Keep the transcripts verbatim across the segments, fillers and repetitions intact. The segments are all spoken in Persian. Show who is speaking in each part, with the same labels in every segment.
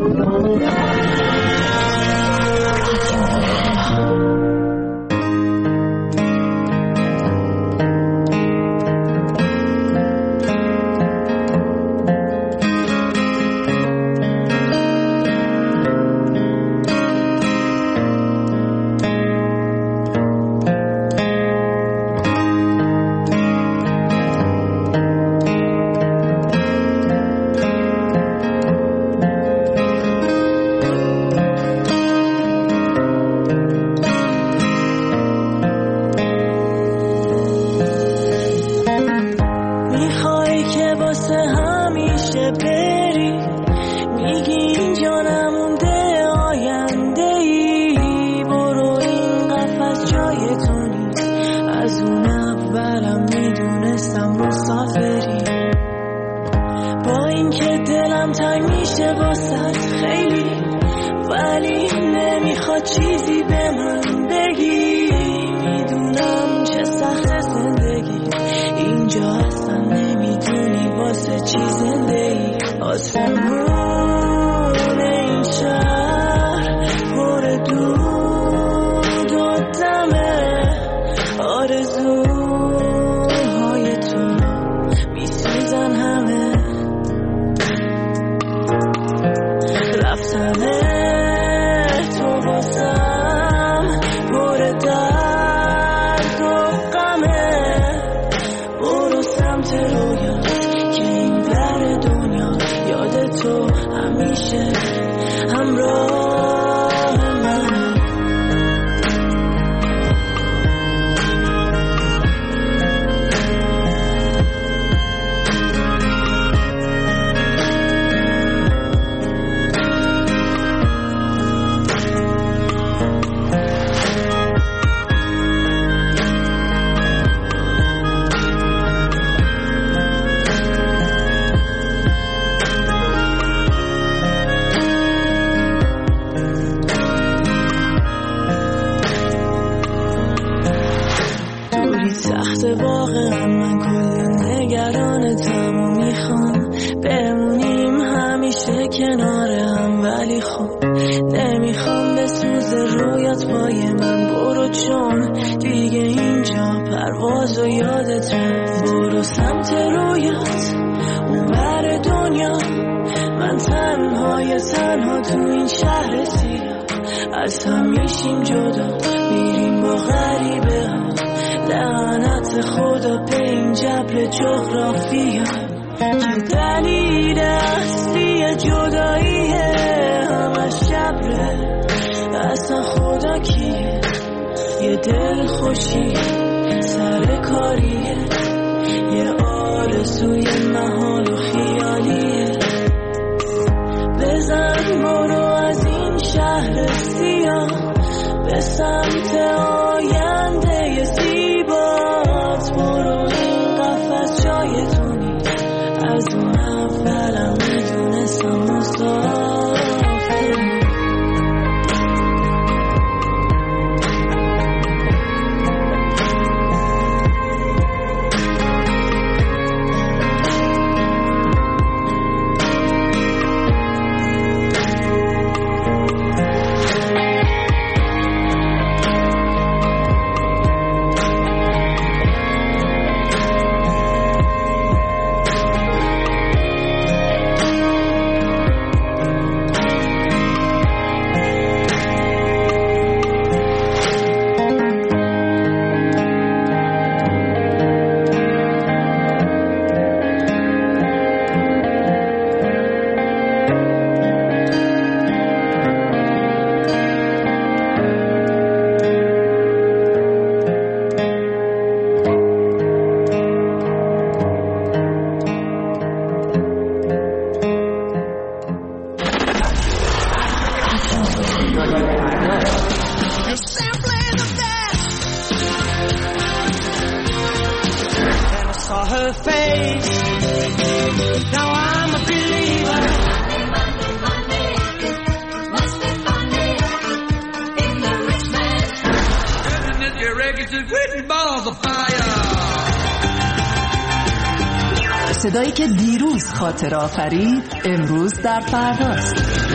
Speaker 1: صدایی که دیروز خاطر آفرید امروز در فرداست.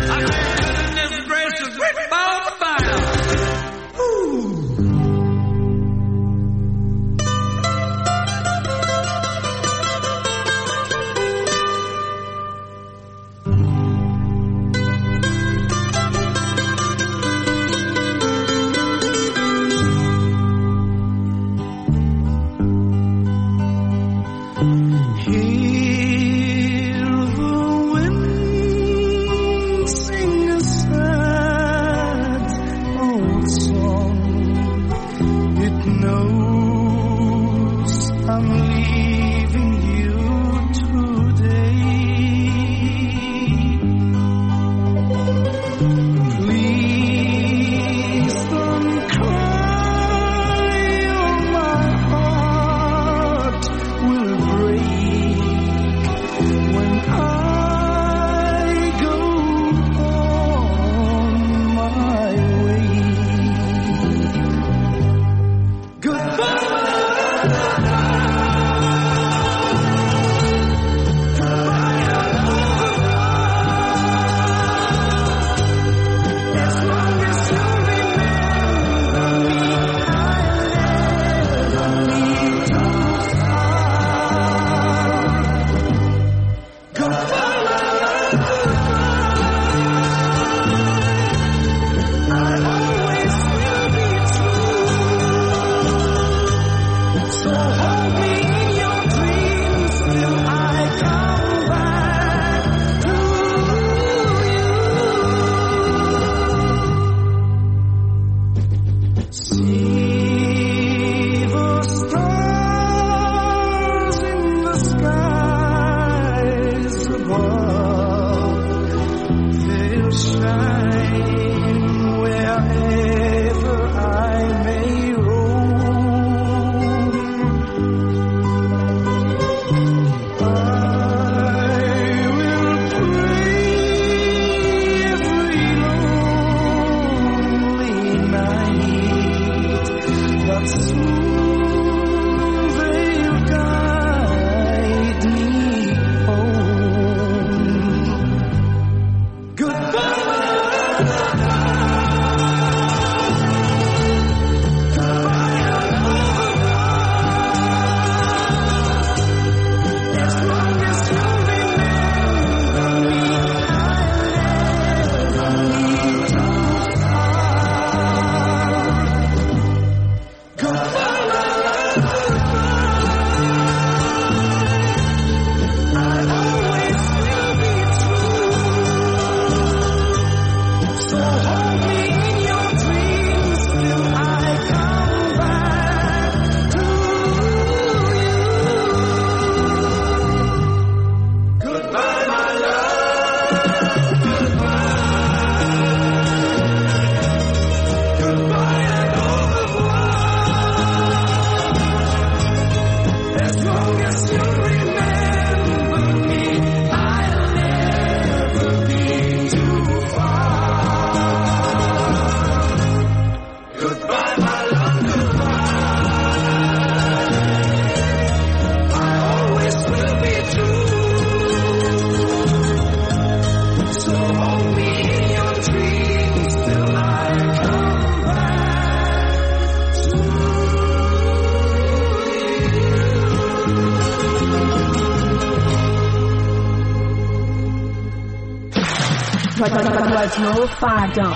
Speaker 1: رادیو فردا.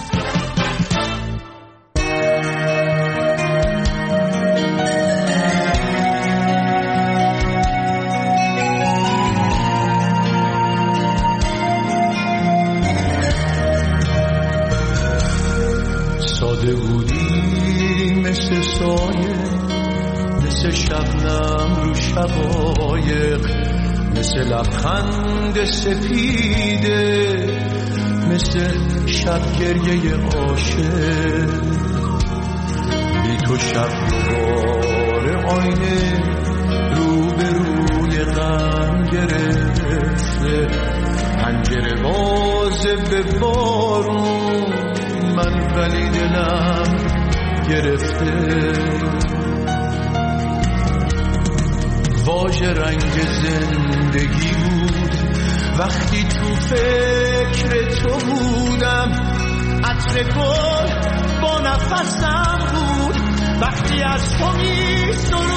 Speaker 2: ساده بودی مثل سایه، مثل شبنم رو شقایق، مثل لبخند سپیده، مثل شب گریه عاشق. بی تو شب دوباره آینه رو به روی غم گرفته، پنجره بازه به بارون، من ولی دلم گرفته. واژه رنگ زندگی بود وقتی تو فکر تو عطر گل با نفسم بود وقتی از تو می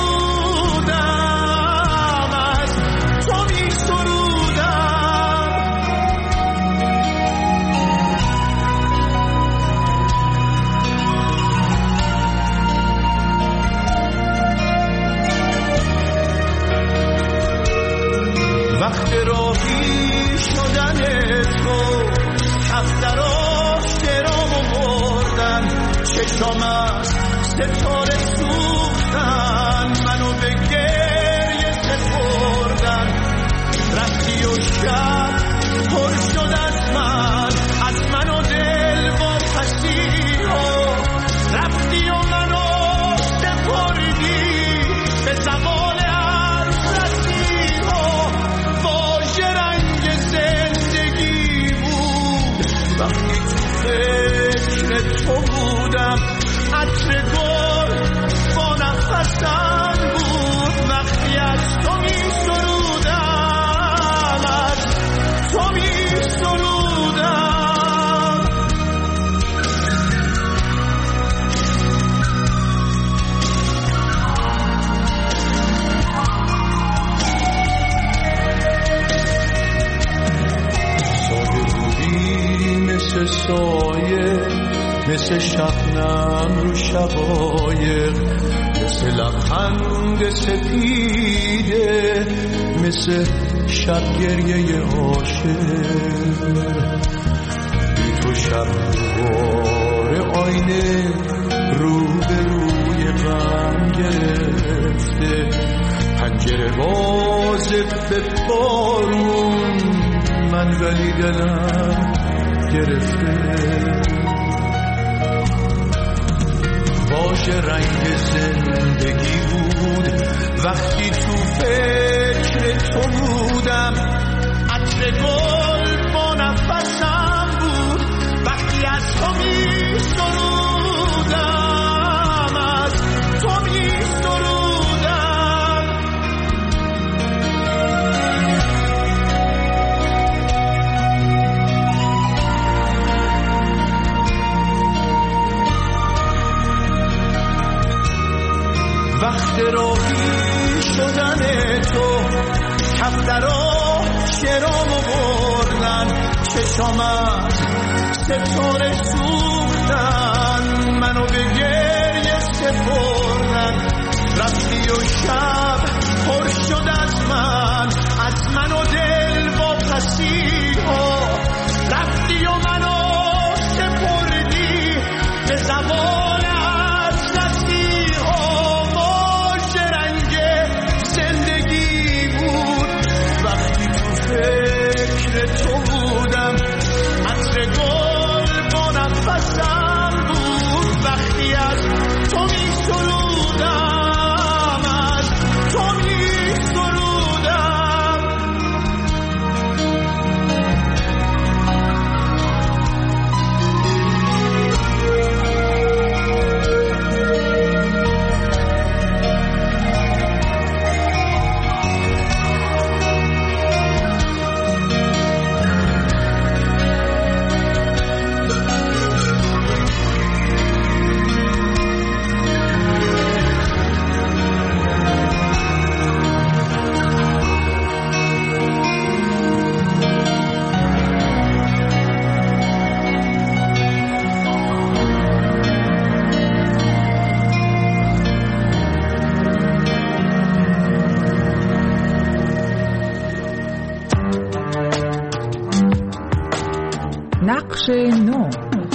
Speaker 2: سرودم، از تو می سرودم. وقت راهی شدن تو کف دراش درام بردن، چشام از ستاره سوختن، منو به گریه سپردن. رفتی و شب پر شد از من، از من و دل با پسیها. رفتی و منو سپردی به زوال از رسیها. واژه رنگ زندگی بود وقتی تو فکر تو بودم. عطر گل با نفسم بود وقتی از تو می سرودم، از تو می سرودم. ساده بودی مثل سایه، مثل شبنم رو شقایق، مثل لبخند سپیده، مثل شب گریه عاشق. بی تو شب دوباره آینه رو به روی غم گرفته، پنجره بازه به بارون، من ولی دلم گرفته. واژه رنگ زندگی بود وقتی تو فکر تو بودم. عطر گل با نفسم بود وقتی از تو می سرودم، از تو می سرودم. وقت راهی شدن تو کف درا شرامو بردن، چشام از ستاره سوختن، منو به گریه سپردن. رفتی و شب پر شد از من، از من و دل با پسیها. رفتی و منو سپردی به زوال از رسیها. فکر تو بودم، عطر گل با نفسم بود وقتی از تو می سرودم، از تو می سرودم.
Speaker 1: نقش نو.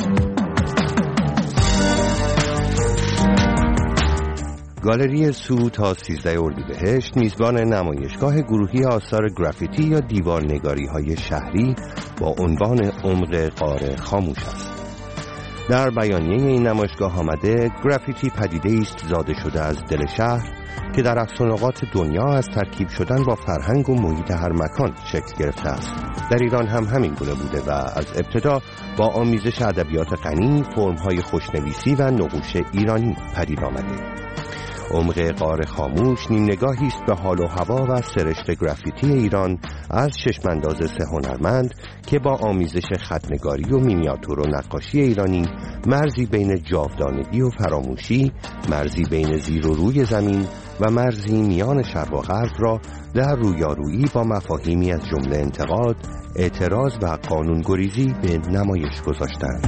Speaker 3: گالری سو تا سیزده اردیبهشت میزبان نمایشگاه گروهی آثار گرافیتی یا دیوارنگاری های شهری با عنوان عمق غار خاموش است. در بیانیه این نمایشگاه آمده گرافیتی پدیده است زاده شده از دل شهر که در افسانه‌آغاز دنیا از ترکیب شدن با فرهنگ و محیط هر مکان شکل گرفته است. در ایران هم همین گونه بوده و از ابتدا با آمیزش ادبیات غنی، فرم‌های خوشنویسی و نقوش ایرانی پدید آمده. عمق غار خاموش نیم نگاهی است به حال و هوا و سرشت گرافیتی ایران از چشم‌انداز سه هنرمند که با آمیزش خط‌نگاری و مینیاتور و نقاشی ایرانی مرزی بین جاودانگی و فراموشی، مرزی بین زیر و روی زمین و مرزی میان شرق و غرب را در رویارویی با مفاهیمی از جمله انتقاد، اعتراض و قانونگریزی به نمایش گذاشتند.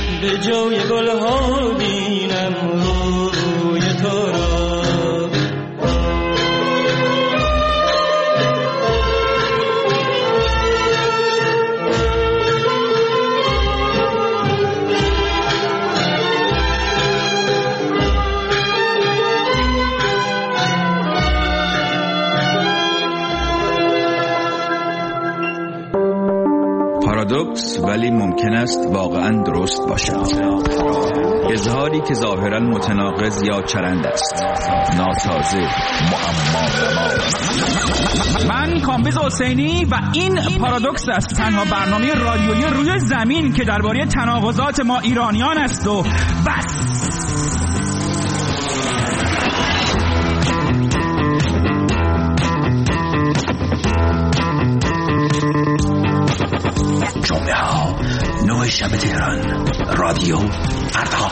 Speaker 2: جای گل ها بینم روی تو را
Speaker 4: پارادوکس، ولی ممکن است واقعا درست باشد. اظهاری که ظاهرا متناقض یا چرند است، ناسازه، معما.
Speaker 5: من کامبیز حسینی و این پارادوکس است، تنها برنامه رادیویی روی زمین که درباره تناقضات ما ایرانیان است و بس.
Speaker 6: جمعه ها نوع شب تهران، رادیو ارتا.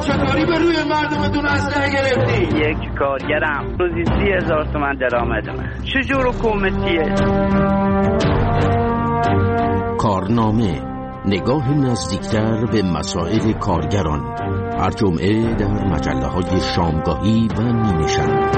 Speaker 7: چطوری به روی مردمتون اسلحه گرفتی؟
Speaker 8: یک کارگرم روزی سی هزار تومن درآمدمه. چجور حکومتیه؟
Speaker 6: کارنامه، نگاه نزدیکتر به مسائل کارگران، هر جمعه در مجله های شامگاهی و نیمه شب.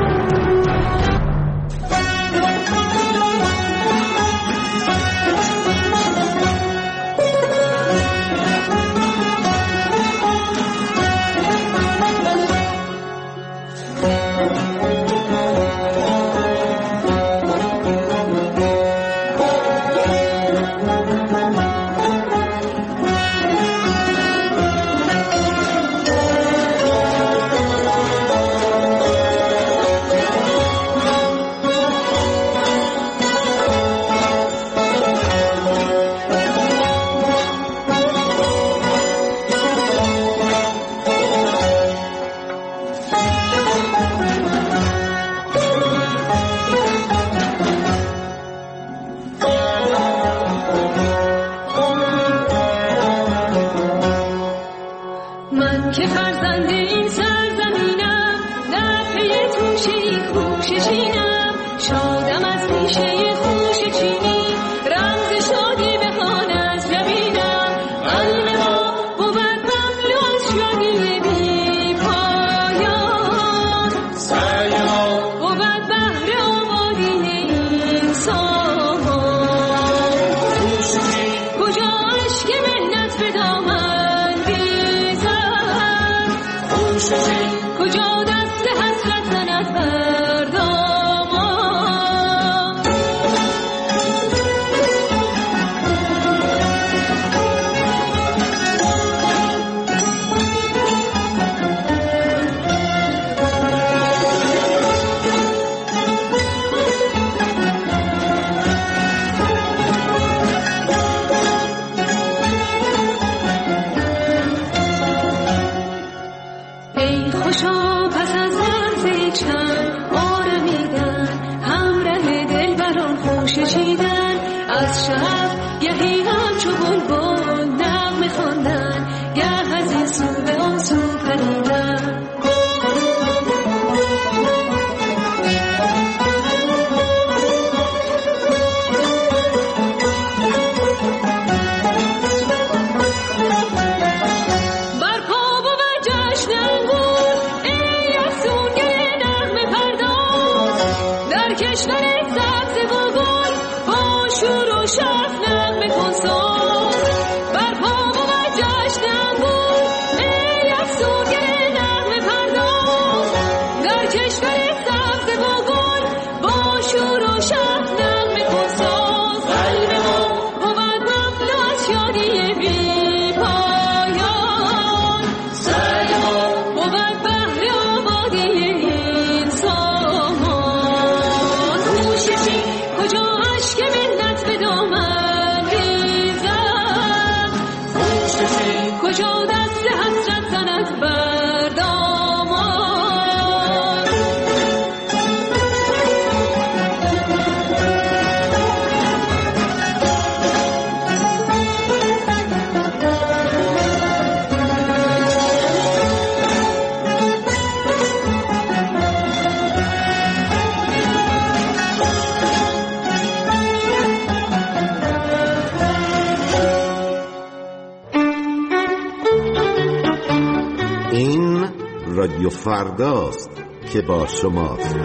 Speaker 9: رادیو فرداست که با شماست.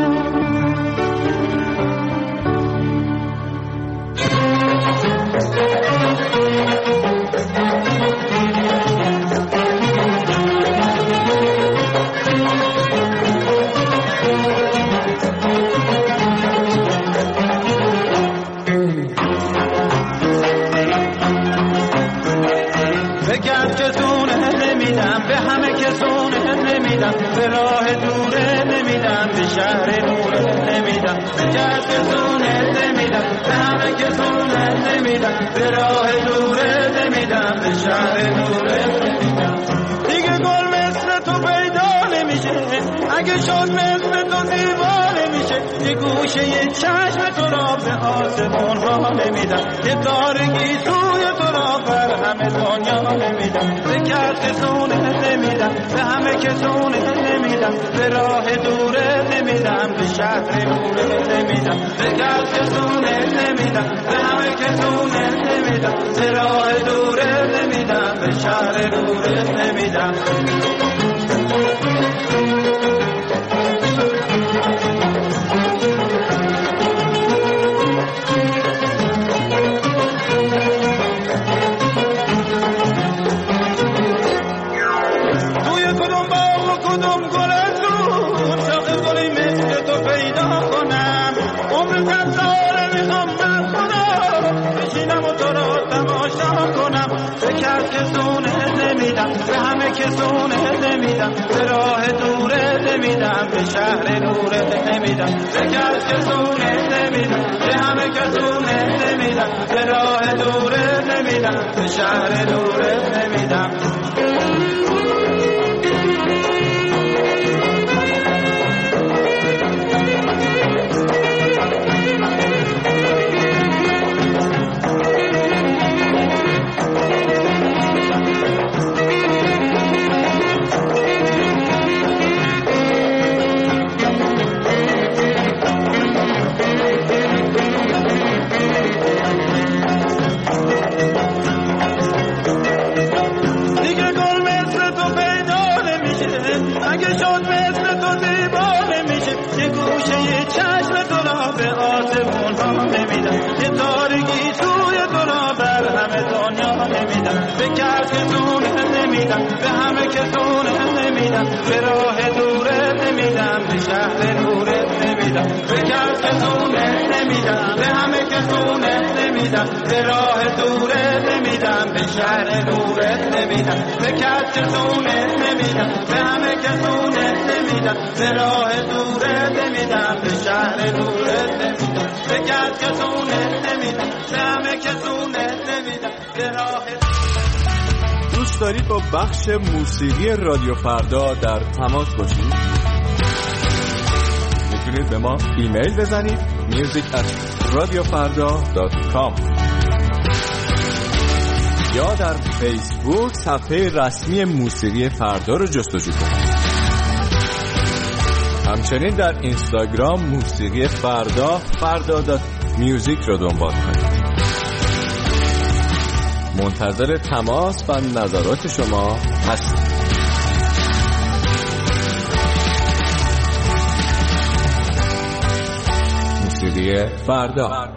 Speaker 2: به راه دوره نمیدم، به شهر نوره نمیدم، به جسونه نمیدم، به همه کسونه نمیدم، به راه دوره نمیدم، به شهر نوره نمیدم. دیگه گل مثل تو پیدا نمیشه، اگه شد مثل تو زیبا نمیشه. یه گوشه یه چشم تو را به آسمون ها نمیدم، یه تارگی سوی تو را بر همه دنیا نمیدم، به کس سونه نمیدم، نمیدم به همه کسونه نمیدم به راه دوره نمیدم به شهر نوره نمیدم به کسونه نمیدم به همه کسونه نمیدم به راه دوره نمیدم به شهر نوره نمیدم به همه کسونه نمیدم به راه دوره نمیدم به شهر نوره نمیدم به کسونه نمیدم به همه کسونه نمیدم به راه دوره نمیدم به شهر نوره نمیدم به همه کسونه نمیدم به راه دوره نمیدم به شهر نوره نمیدم به کسونه نمیدم به همه کسونه نمیدم به راه دوره نمیدم به شهر نوره نمیدم به کسونه نمیدم به همه کسونه نمیدم به راه دوره نمیدم به شهر نوره نمیدم به کسونه نمیدم به همه کسونه نمیدم به راه
Speaker 10: دوست دارید با بخش موسیقی رادیو فردا در تماس باشید؟ میتونید به ما ایمیل بزنید music at radiofarda dot com یا در فیسبوک صفحه رسمی موسیقی فردا رو جستجو کنید. همچنین در اینستاگرام موسیقی فردا فردا دات میوزیک رو دنبال کنید. منتظر تماس و نظرات شما هستم. موسیقی فردا.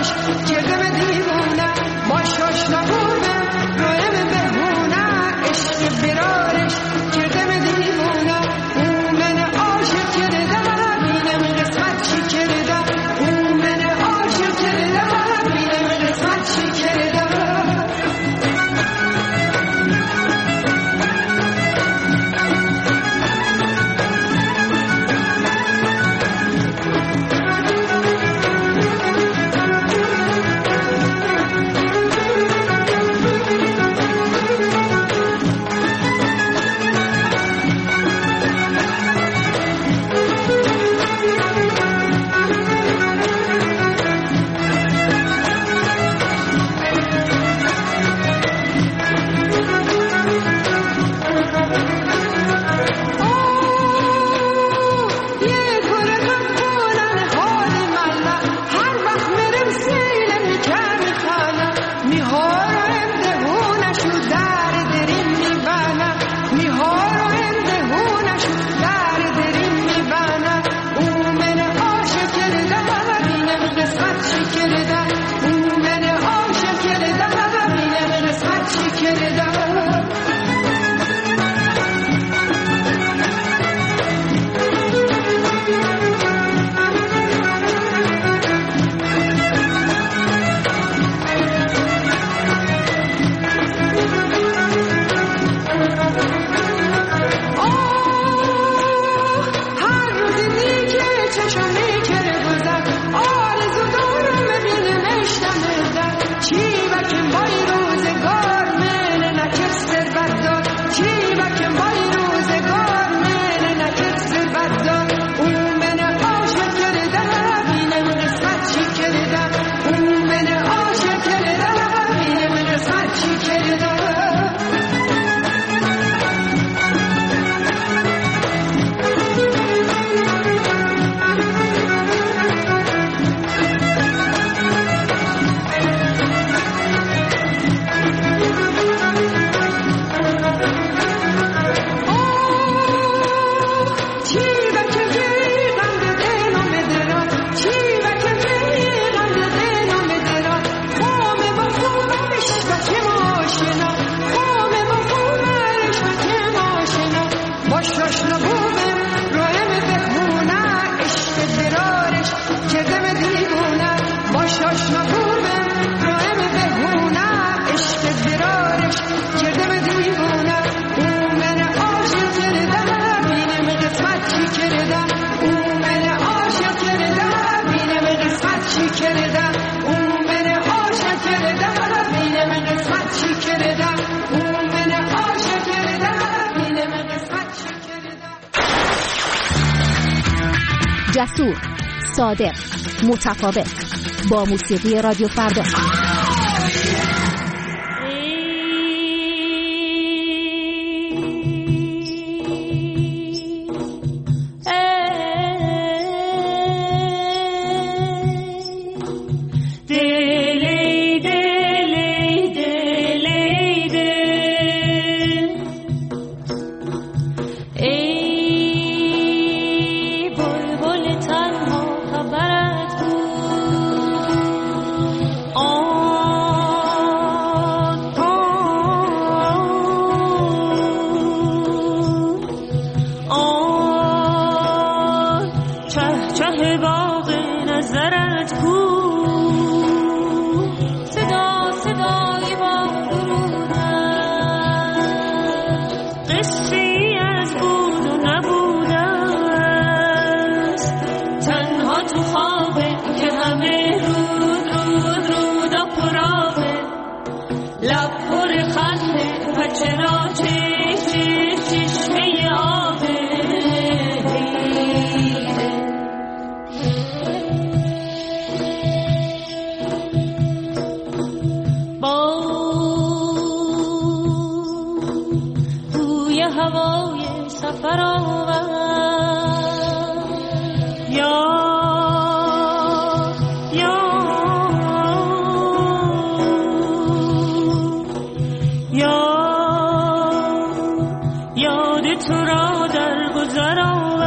Speaker 11: جسور، صادق، متفاوت، با موسیقی رادیو فردا.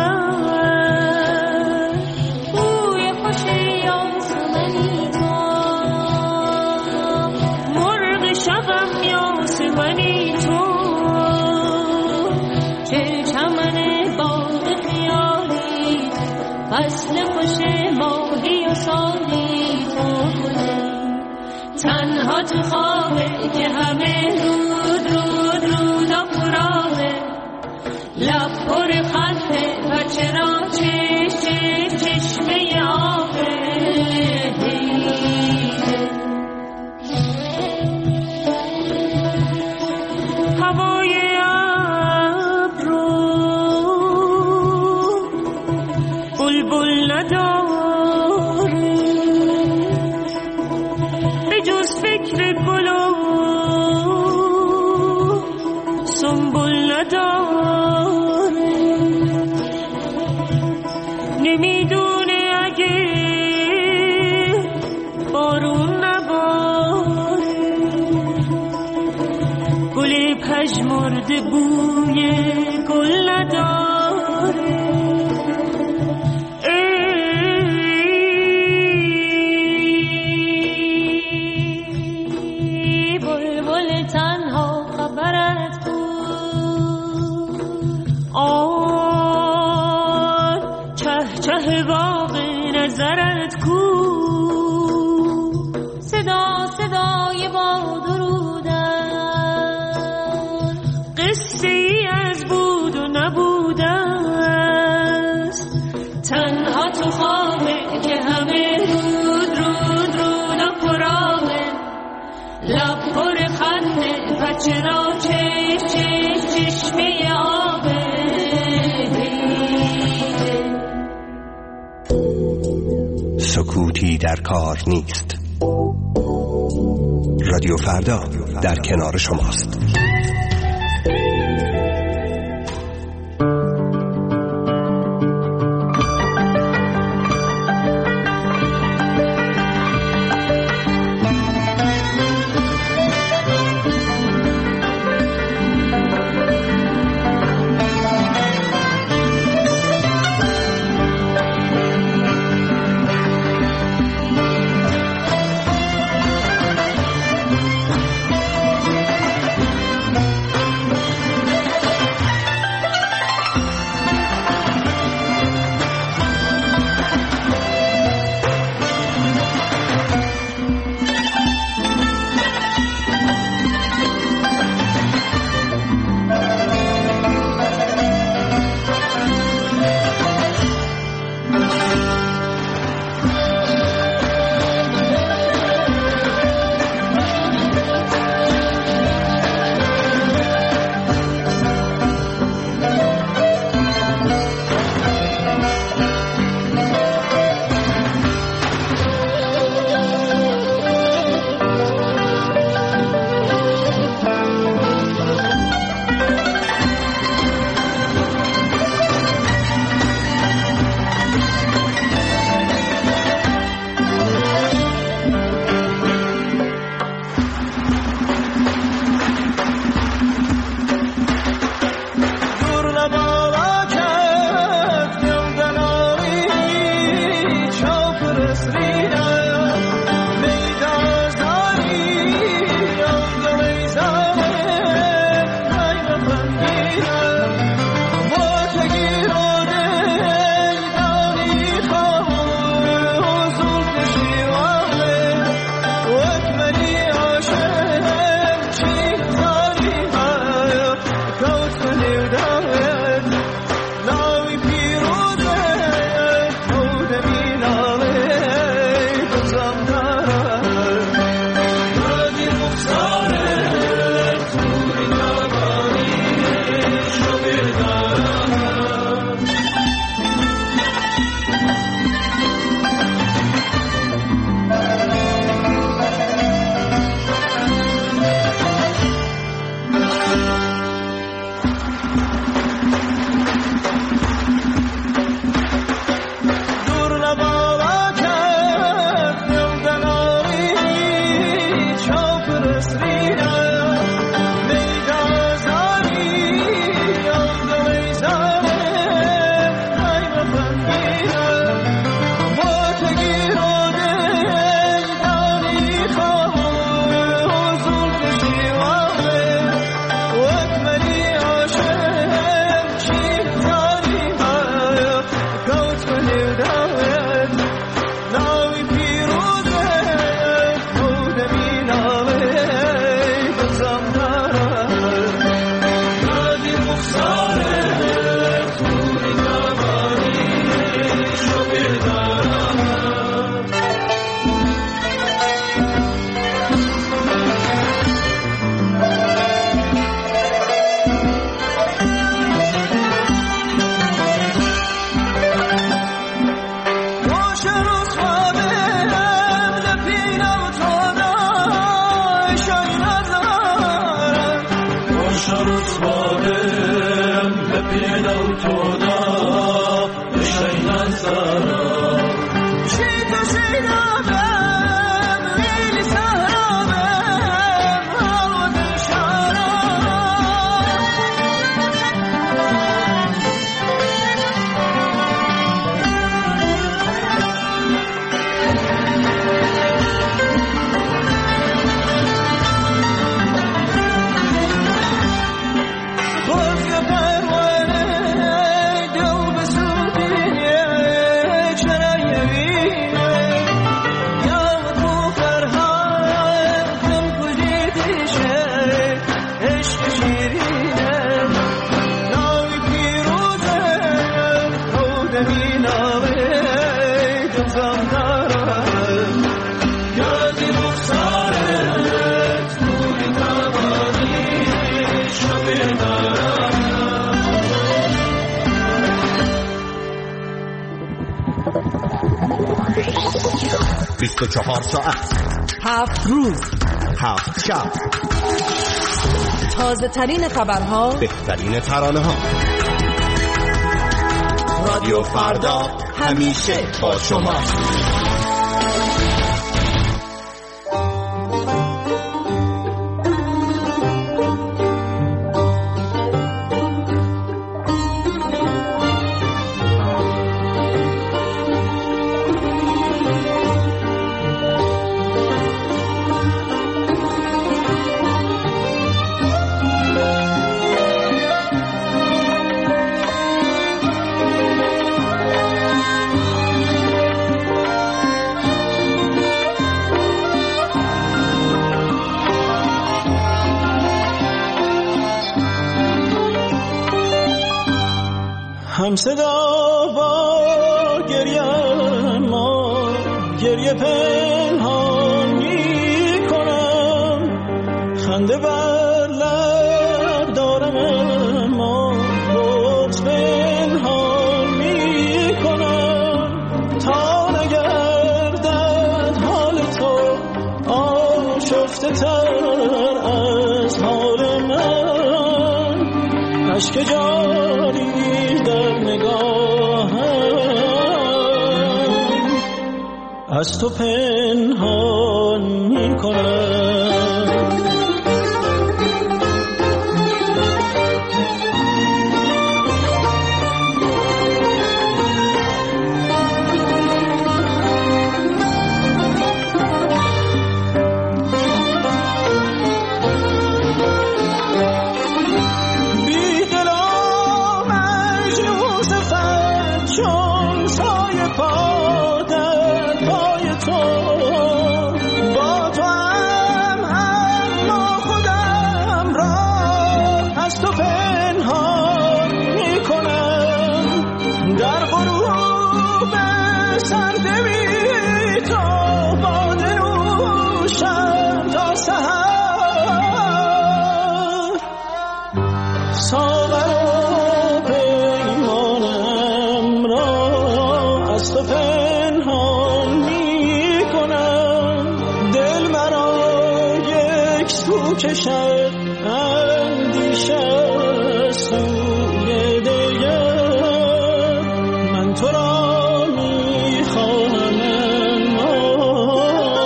Speaker 12: بوی خوشی آسمانی تو که چمن باغ خیالی فصل خوش ماهی و سالی تو کنی تنها تو خوابه که همه رود رود رود و پراغه لب پر خطه و چرا چش چش چشمه آبه هوای ابرو بلبل نداره به جز فکر گل و سنبل نداره نمیدونه اگه بارون نباره گل پژمرده بوی گل نداره ای بلبل تنها خبرت بود آن چه چه باغ نظرت کو صدا صدای با درودن قصه ای از بود و نبودن است تنها تو خوابه که همه رود رود رود و پراغه لب پر خنده و چرا چش چش چشمه آبه
Speaker 3: سکوتی در کار نیست. رادیو فردا در کنار شماست.
Speaker 13: بیست و چهار ساعت،
Speaker 1: هفت روز،
Speaker 13: هفت شب،
Speaker 1: تازه ترین خبرها،
Speaker 13: بهترین ترانه ها. رادیو فردا همیشه با شما.
Speaker 14: هم صدا با گریه ما گریه پنهان می کنم، خنده بر لب دارم اما بغض پنهان می کنم، تا نگردد حال تو آشفته تر از حال من، اشک جاری در نگاهم از تو پنهان می کنم. کشد اندیشه سوی دیگر، من تو را می خواهم اما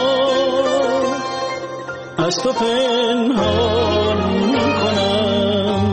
Speaker 14: از تو پنهان می کنم.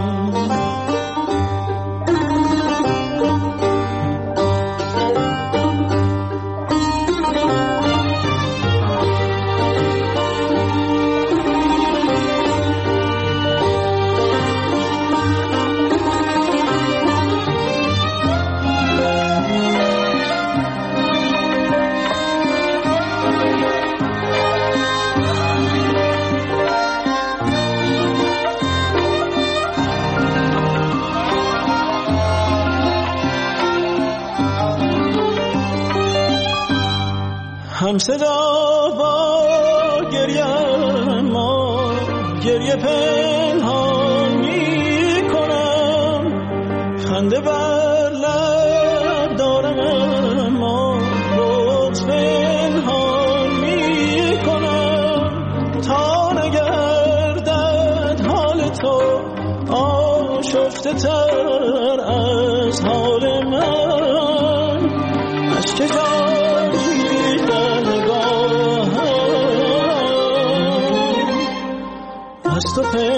Speaker 14: هم صدا با گریه ما گریه پنهان می کنم، خنده بر لب دارم اما بغض پنهان می کنم، تا نگردد حال تو آشفته تر از حال من، اشک جاری در نگاهم از تو